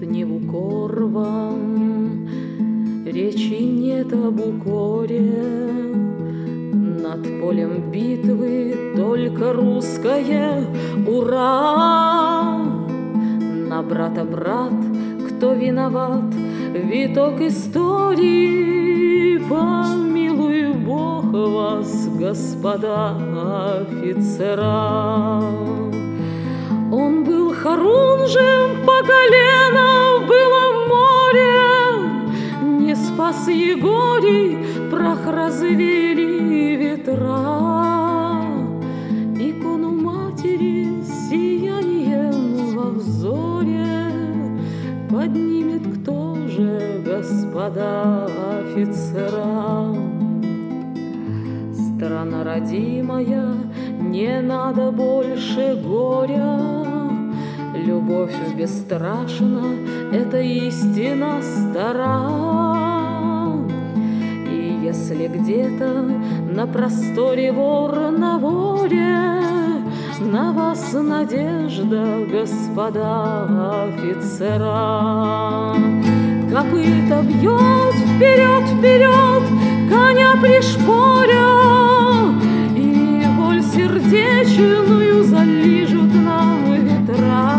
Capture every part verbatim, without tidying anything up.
Тут не в укор вам, речи нет об укоре. Над полем битвы только русское «Ура!». На брата брат, кто виноват, виток истории. Помилуй Бог вас, господа офицера. Он был хорунжем по колено, было море, не спас Егорий, прах развели ветра. Икону матери сиянием во взоре поднимет кто же, господа офицера? Страна родимая, не надо больше горя. Любовь бесстрашна, это истина стара. И если где-то на просторе вор на воре, на вас надежда, господа офицера. Копыта бьет вперед, вперед, коня пришпоря, и боль сердечную залижут нам ветра.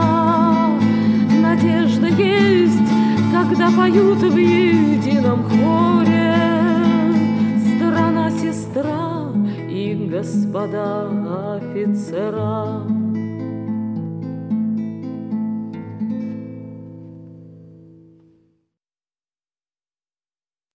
Надежда есть, когда поют в едином хоре страна, сестра и господа офицера.